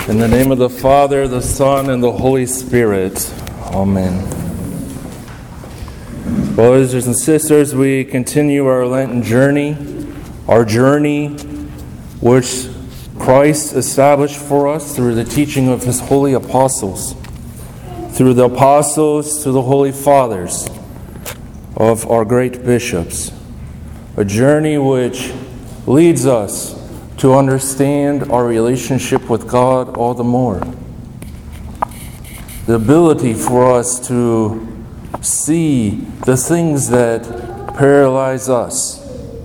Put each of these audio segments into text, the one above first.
In the name of the Father, the Son, and the Holy Spirit. Amen. Brothers and sisters, we continue our Lenten journey, our journey which Christ established for us through the teaching of His holy apostles, through the apostles to the holy fathers of our great bishops. A journey which leads us to understand our relationship with God all the more. The ability for us to see the things that paralyze us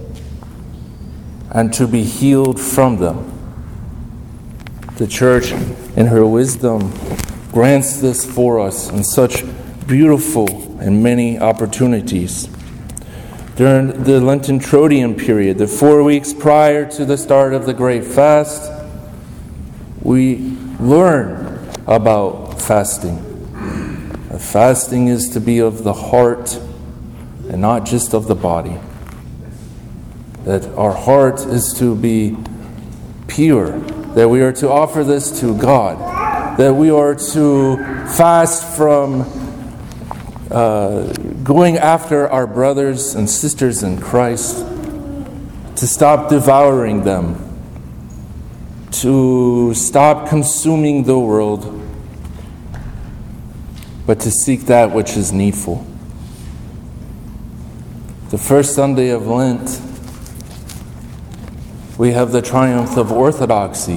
and to be healed from them. The Church, in her wisdom, grants this for us in such beautiful and many opportunities. During the Lenten Trotian period, the 4 weeks prior to the start of the Great Fast, we learn about fasting. Fasting is to be of the heart and not just of the body. That our heart is to be pure, that we are to offer this to God, that we are to fast from going after our brothers and sisters in Christ, to stop devouring them, to stop consuming the world, but to seek that which is needful. The first Sunday of Lent, we have the triumph of orthodoxy,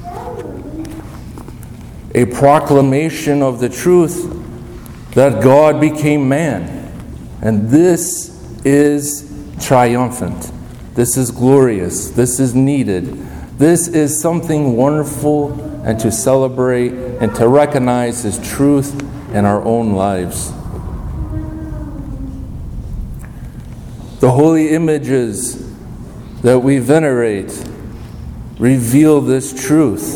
a proclamation of the truth that God became man. And this is triumphant. This is glorious. This is needed. This is something wonderful and to celebrate and to recognize as truth in our own lives. The holy images that we venerate reveal this truth,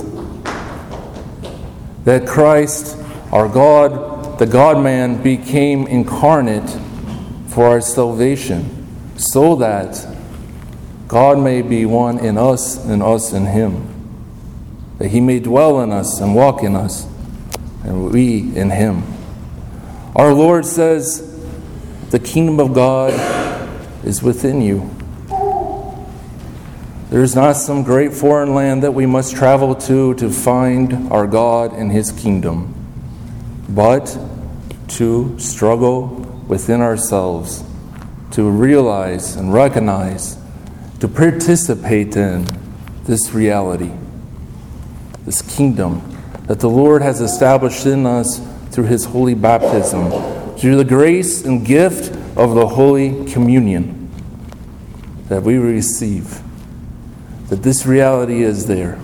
that Christ, our God, the God-man, became incarnate for our salvation, so that God may be one in us and us in Him, that He may dwell in us and walk in us, and we in Him. Our Lord says, the kingdom of God is within you. There is not some great foreign land that we must travel to find our God and His kingdom, but to struggle within ourselves, to realize and recognize, to participate in this reality, this kingdom that the Lord has established in us through His holy baptism, through the grace and gift of the Holy Communion that we receive, that this reality is there.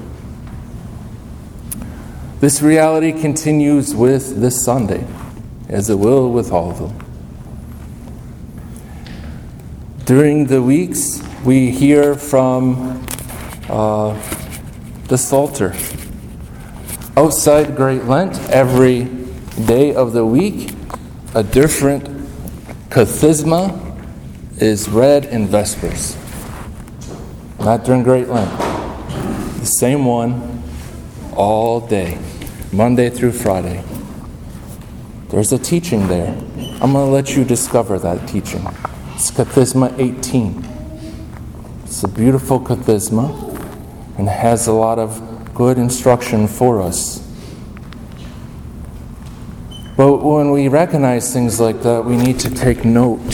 This reality continues with this Sunday, as it will with all of them. During the weeks, we hear from the Psalter. Outside Great Lent, every day of the week, a different kathisma is read in Vespers. Not during Great Lent. The same one all day, Monday through Friday. There's a teaching there. I'm going to let you discover that teaching. It's Kathisma 18. It's a beautiful kathisma and has a lot of good instruction for us. But when we recognize things like that, we need to take note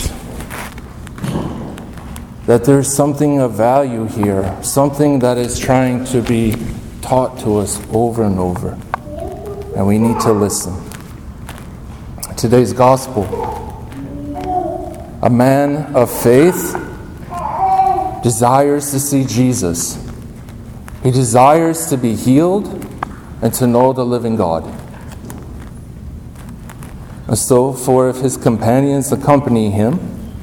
that there's something of value here, something that is trying to be taught to us over and over. And we need to listen. Today's gospel. A man of faith desires to see Jesus. He desires to be healed and to know the living God. And so 4 of his companions accompany him,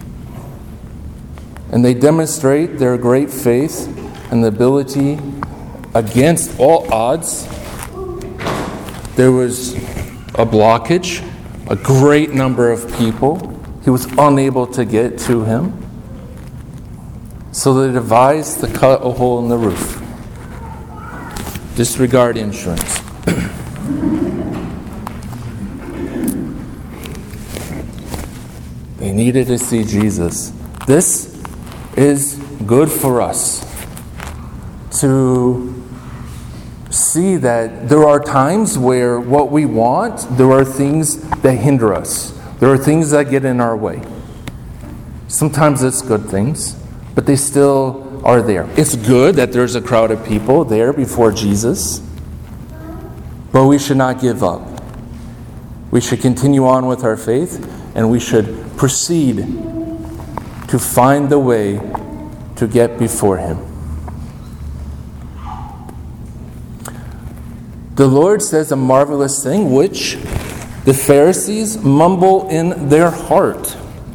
and they demonstrate their great faith and the ability against all odds. There was a blockage, a great number of people. He was unable to get to him. So they devised to cut a hole in the roof. Disregard insurance. They needed to see Jesus. This is good for us to see that there are times where what we want, there are things that hinder us. There are things that get in our way. Sometimes it's good things, but they still are there. It's good that there's a crowd of people there before Jesus, but we should not give up. We should continue on with our faith, and we should proceed to find the way to get before Him. The Lord says a marvelous thing, which the Pharisees mumble in their heart.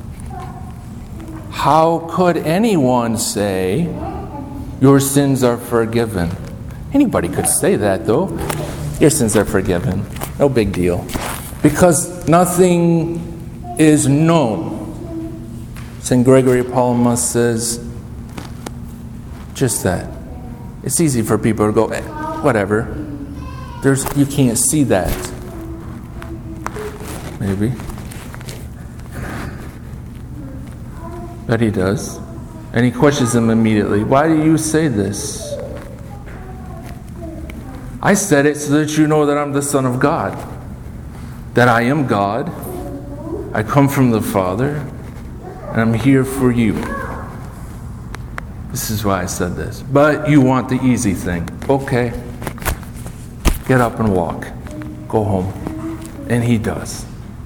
How could anyone say, your sins are forgiven? Anybody could say that, though. Your sins are forgiven. No big deal. Because nothing is known. St. Gregory of Palamas says just that. It's easy for people to go, whatever. You can't see that. Maybe. But he does. And he questions them immediately. Why do you say this? I said it so that you know that I'm the Son of God. That I am God. I come from the Father. And I'm here for you. This is why I said this. But you want the easy thing. Okay. Get up and walk. Go home. And he does.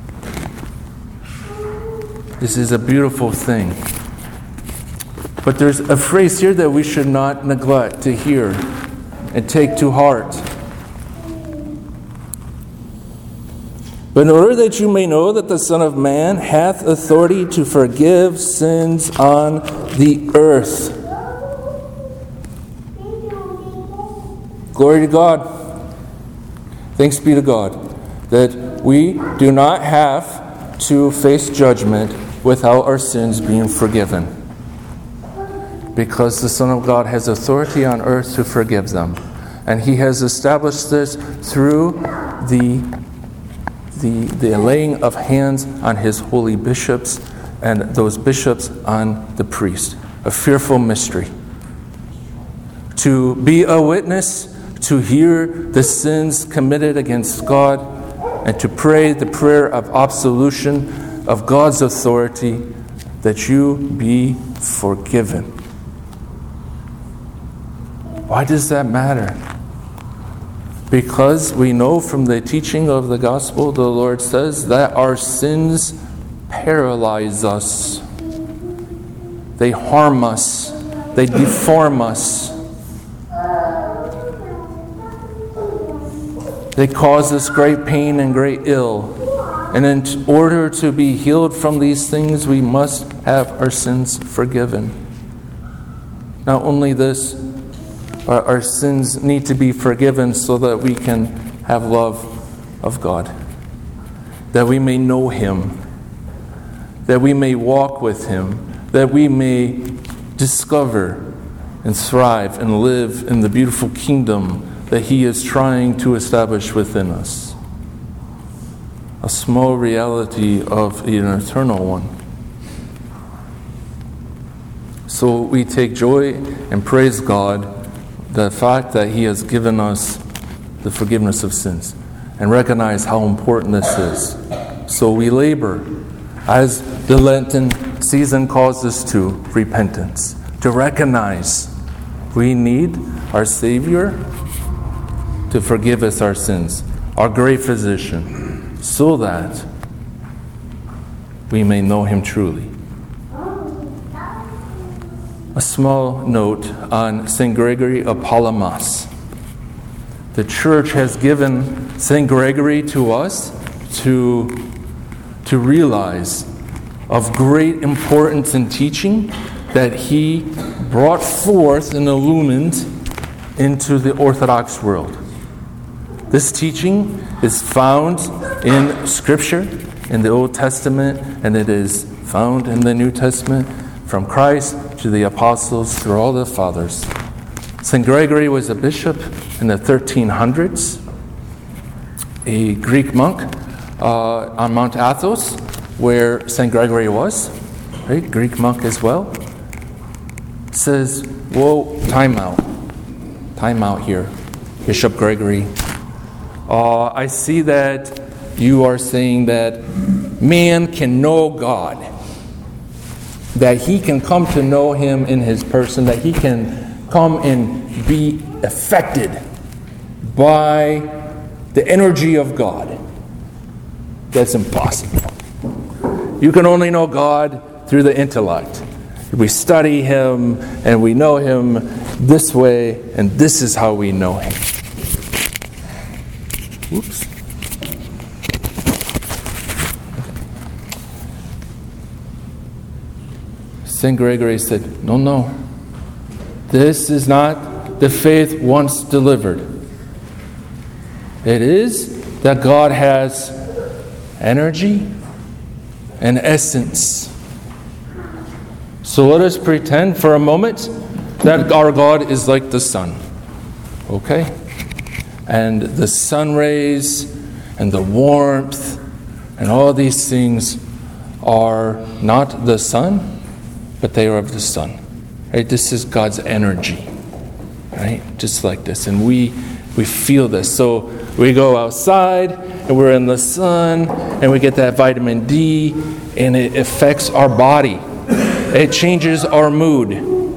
This is a beautiful thing. But there's a phrase here that we should not neglect to hear and take to heart. But in order that you may know that the Son of Man hath authority to forgive sins on the earth. Glory to God. Thanks be to God that we do not have to face judgment without our sins being forgiven. Because the Son of God has authority on earth to forgive them. And He has established this through the laying of hands on His holy bishops and those bishops on the priest. A fearful mystery. To be a witness, to hear the sins committed against God, and to pray the prayer of absolution of God's authority that you be forgiven. Why does that matter? Because we know from the teaching of the gospel, the Lord says that our sins paralyze us. They harm us. They deform us. They cause us great pain and great ill. And in order to be healed from these things, we must have our sins forgiven. Not only this, our sins need to be forgiven so that we can have love of God. That we may know Him. That we may walk with Him. That we may discover and thrive and live in the beautiful kingdom that He is trying to establish within us. A small reality of an eternal one. So we take joy and praise God the fact that He has given us the forgiveness of sins and recognize how important this is. So we labor, as the Lenten season calls us to, repentance, to recognize we need our Savior to forgive us our sins, our great physician, so that we may know Him truly. A small note on St. Gregory of Palamas. The Church has given St. Gregory to us to realize of great importance in teaching that he brought forth and illumined into the Orthodox world. This teaching is found in Scripture, in the Old Testament, and it is found in the New Testament, from Christ to the apostles through all the fathers. St. Gregory was a bishop in the 1300s, a Greek monk on Mount Athos, where St. Gregory was, right? Greek monk as well, says, whoa, time out here, Bishop Gregory. I see that you are saying that man can know God, that he can come to know him in his person, that he can come and be affected by the energy of God. That's impossible. You can only know God through the intellect. We study him and we know him this way, and this is how we know him. Whoops. St. Gregory said, no. This is not the faith once delivered. It is that God has energy and essence. So let us pretend for a moment that our God is like the sun. Okay? And the sun rays and the warmth and all these things are not the sun, but they are of the sun. Right? This is God's energy. Right? Just like this. And we feel this. So we go outside and we're in the sun and we get that vitamin D and it affects our body. It changes our mood.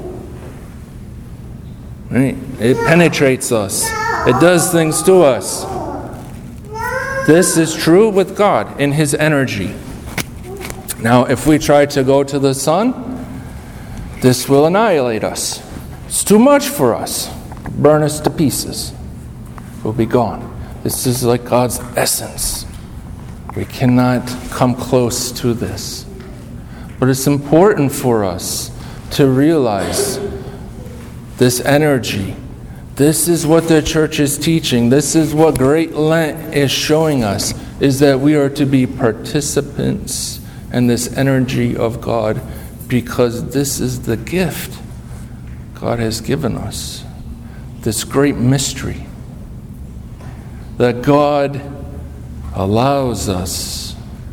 Right? It penetrates us. It does things to us. This is true with God in His energy. Now, if we try to go to the sun, this will annihilate us. It's too much for us. Burn us to pieces. We'll be gone. This is like God's essence. We cannot come close to this. But it's important for us to realize this energy. This is what the church is teaching. This is what Great Lent is showing us, is that we are to be participants in this energy of God, because this is the gift God has given us. This great mystery that God allows us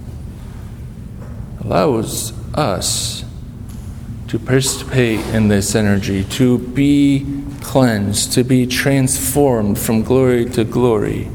to participate in this energy, to be cleansed, to be transformed from glory to glory.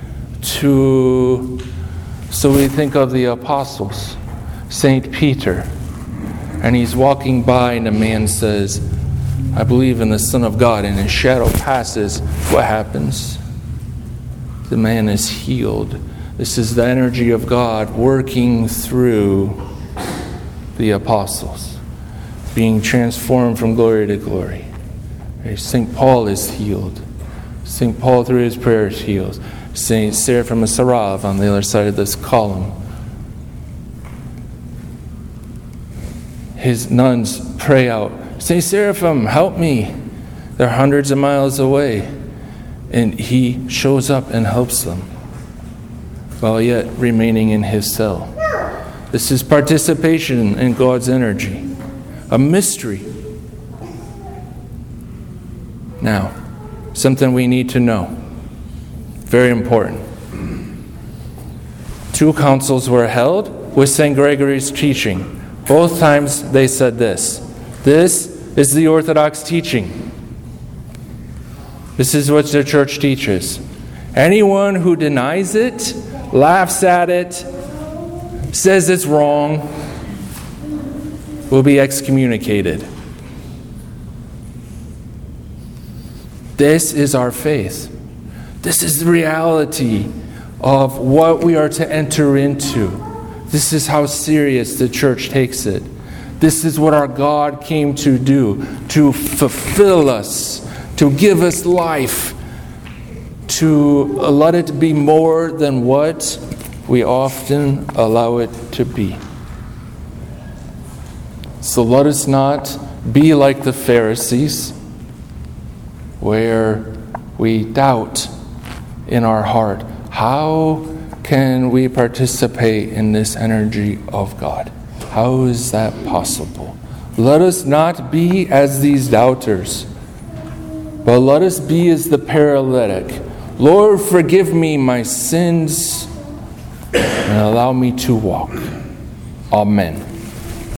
So we think of the apostles, St. Peter, and he's walking by and a man says, I believe in the Son of God, and his shadow passes. What happens? The man is healed. This is the energy of God working through the apostles, being transformed from glory to glory. St. Paul is healed. St. Paul, through his prayers, heals. St. Seraphim of Sarov on the other side of this column. His nuns pray out, St. Seraphim, help me. They're hundreds of miles away. And he shows up and helps them, while yet remaining in his cell. This is participation in God's energy. A mystery. Now, something we need to know. Very important. 2 councils were held with St. Gregory's teaching. Both times they said this. This is the Orthodox teaching. This is what the church teaches. Anyone who denies it, laughs at it, says it's wrong, will be excommunicated. This is our faith. This is the reality of what we are to enter into. This is how serious the church takes it. This is what our God came to do, to fulfill us, to give us life, to let it be more than what we often allow it to be. So let us not be like the Pharisees, where we doubt in our heart, how can we participate in this energy of God? How is that possible? Let us not be as these doubters, but let us be as the paralytic. Lord, forgive me my sins and allow me to walk. Amen.